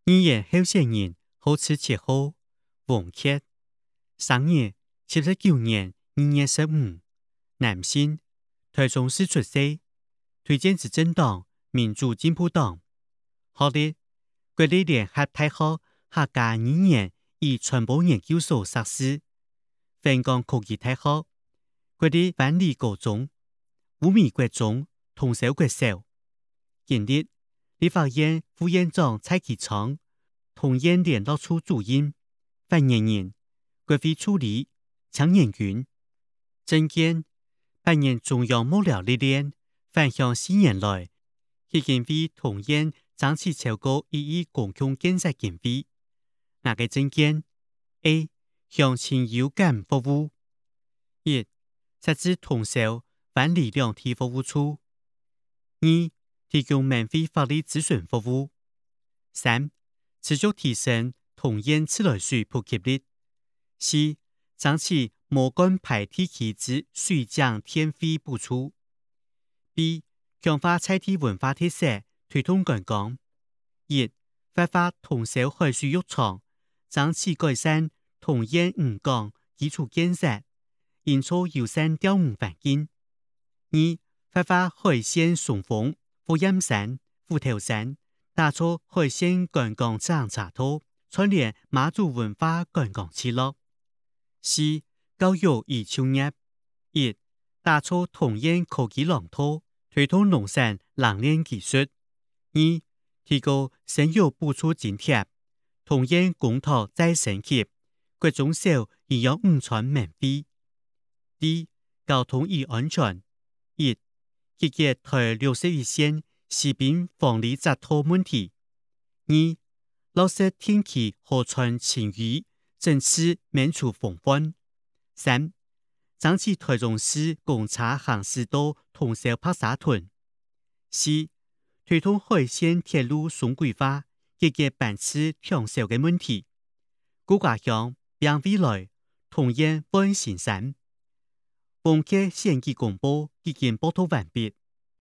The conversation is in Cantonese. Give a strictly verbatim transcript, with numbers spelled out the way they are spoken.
语言候选人好似七號王傑，生日七十九年二月十五，男性，台中市出世，推薦執政黨民主進步黨。學歷，國立聯合大學客家語言與傳播研究所碩士，香港科技大學，國立萬里高中、烏米國中、通州國小。經歷，立法院副院長蔡其昌，通研聯絡處主任、發言人、國會助理、搶眼員。政見，扮演中央幕僚歷練，返鄉四年來，已經為通研爭取超過一億公共建設經費。哪個政見 ？A. 向親友感服務。一、設置通州萬里兩體服務處。二、提供免費法律諮詢服務。三、持續提升通研自來水普及率。四、爭取無乾排地區之水漲電費補助。B. 強化在地文化特色，推動觀光。一、發揮通州海水浴場，爭取改善通研漁港基礎建設，營造友善釣魚環境。二、發揮海鮮松風、火焰山、虎頭山，打造海鮮觀光自行車道，串聯馬祖文化觀光聚落。四、教育與就業。一、打造通研科技廊道，推動農產冷鏈技術。二、提高生育補助津貼，通研公托再升級，國中小營養午餐免費。D、交通與安全。一、解決台六十一線西濱防理匝道問題。二、落實定期河川清淤，整治免除風範。三、爭取台中市公車行駛道通州白沙屯。四、推動海線鐵路雙軌化，解決班次搶手的問題。顧家鄉並未來通研半新山。王傑選舉公報已經報道完畢。